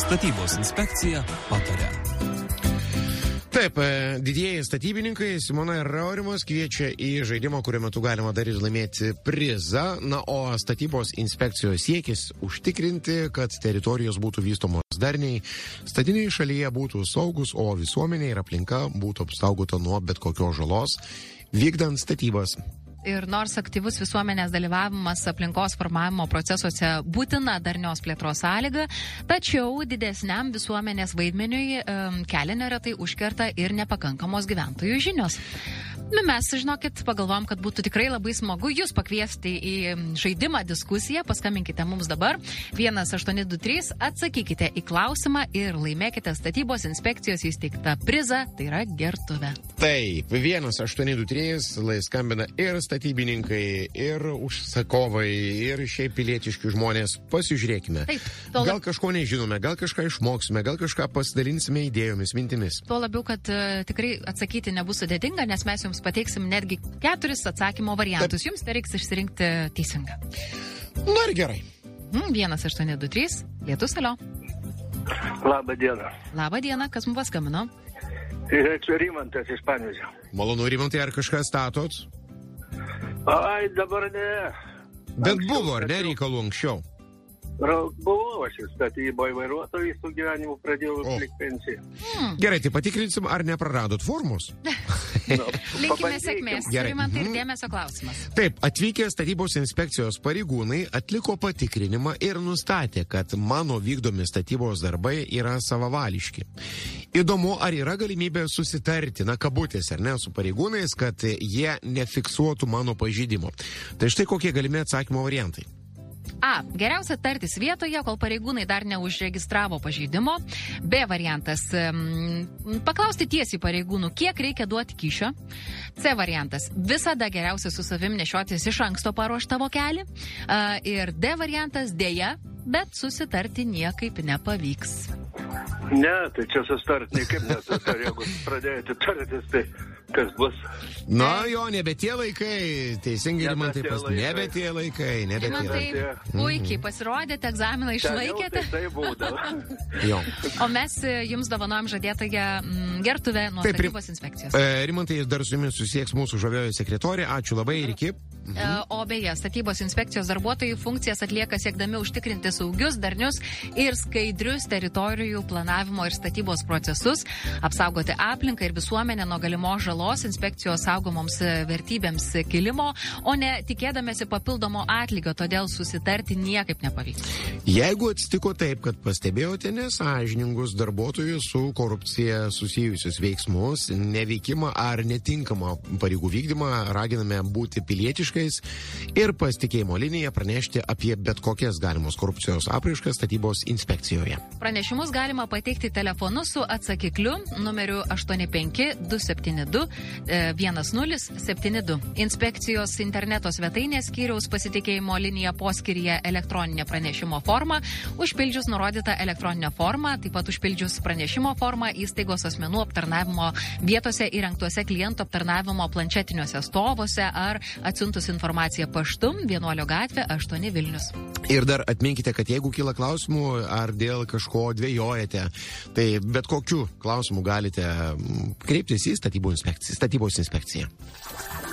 Statybos inspekcija pataria. Taip, didieji statybininkai Simona ir Raurimas kviečia į žaidimą, kurio metu galima dar ir laimėti prizą. Na, o statybos inspekcijos siekis užtikrinti, kad teritorijos būtų vystomos darniai, statiniai šalyje būtų saugus, o visuomenė ir aplinka būtų apsaugota nuo bet kokios žalos, vykdant statybas. Ir nors aktyvus visuomenės dalyvavimas aplinkos formavimo procesuose būtina darnios plėtros sąlyga, tačiau didesniam visuomenės vaidmeniui kelią neretai užkerta ir nepakankamos gyventojų žinios. Mes, žinokit, pagalvom, kad būtų tikrai labai smagu jūs pakviesti į žaidimą, diskusiją. Paskambinkite mums dabar 1823, atsakykite į klausimą ir laimėkite statybos inspekcijos įsteigtą prizą, tai yra gertuvę. Taip, 1823 skambina ir statybininkai, ir užsakovai, ir šiaip pilietiški žmonės. Pasižiūrėkime. Taip, gal kažko nežinome, gal kažką išmoksime, gal kažką pasidalinsime idėjomis, mintimis. Tuo labiau, kad tikrai atsakyti nebus sudėtinga, nes mes jums pateiksim netgi 4 atsakymo variantus. Taip. Jums reiks išsirinkti teisingą. Na ir gerai. 1823, Lietus, alio. Labą dieną. Labą dieną, kas mums paskambino? Rimantas iš Panevėžio. Malonu, Rimantai, ar kažką statot? Ai, dabar ne. Bet Anksčiau buvo, ar ne, stačiau. reikalų anksčiau? Buvau aš ir statyboje vairuotojų su gyvenimu pradėjau atlikti pensiją. Gerai, tai patikrinsim, ar nepraradot formos. Linkime sėkmės. Gerai. Rimantai, ir dėmesio klausimas. Taip, atvykę statybos inspekcijos pareigūnai atliko patikrinimą ir nustatė, kad mano vykdomi statybos darbai yra savavališki. Įdomu, ar yra galimybė susitarti, na, kabutės, ar ne, su pareigūnais, kad jie nefiksuotų mano pažeidimo. Tai štai kokie galimi atsakymo variantai. A. Geriausia tartis vietoje, kol pareigūnai dar neužregistravo pažeidimo. B variantas. Paklausti tiesiai pareigūnų, kiek reikia duoti kyšio. C variantas. Visada geriausia su savim nešiotis iš anksto paruoštą vokelį. Ir D variantas. Dėja, bet susitarti niekaip nepavyks. Ne, tai čia susitarti niekaip nesusitar. Jeigu pradėjote tartis, tai kas bus? Na jo, nebe tie laikai, teisingai, Rimantai, nebe tie laikai. Rimantai, puikiai pasirodėte, egzaminą išlaikėte. Tai būdavo. Jo. O mes jums dovanojam žadėtąją gertuvę nuo Taip, statybos inspekcijos. Rimantai, dar su jumis susieks mūsų žavioji sekretorė. Ačiū labai ir iki. O beje, statybos inspekcijos darbuotojų funkcijas atlieka siekdami užtikrinti saugius, darnius ir skaidrius teritorijų planavimo ir statybos procesus, apsaugoti aplinką ir visuomenę nuo galimos žalos, inspekcijos saugomoms vertybėms kilimo, o ne tikėdamėsi papildomo atlygio, todėl susitarti niekaip nepavyks. Jeigu atsitiko taip, kad pastebėjote nesąžiningus darbuotojų su korupcija susijusius veiksmus, neveikimą ar netinkamą pareigų vykdymą, raginame būti pilietiškai ir pasitikėjimo liniją pranešti apie bet kokias galimos korupcijos apraiškas statybos inspekcijoje. Pranešimus galima pateikti telefonu su atsakikliu numeriu 85272 1072. Inspekcijos interneto svetainės skyriaus pasitikėjimo linija poskyryje elektroninė pranešimo forma. Užpildžius nurodytą elektroninę formą, taip pat užpildžius pranešimo formą įstaigos asmenų aptarnavimo vietose įrengtuose klientų aptarnavimo planšetiniuose stovuose ar atsiuntus informaciją paštu, Vienuolio gatvė 8 Vilnius. Ir dar atminkite, kad jeigu kyla klausimų ar dėl kažko dvejojate, tai bet kokiu klausimu galite kreiptis į statybos inspekciją.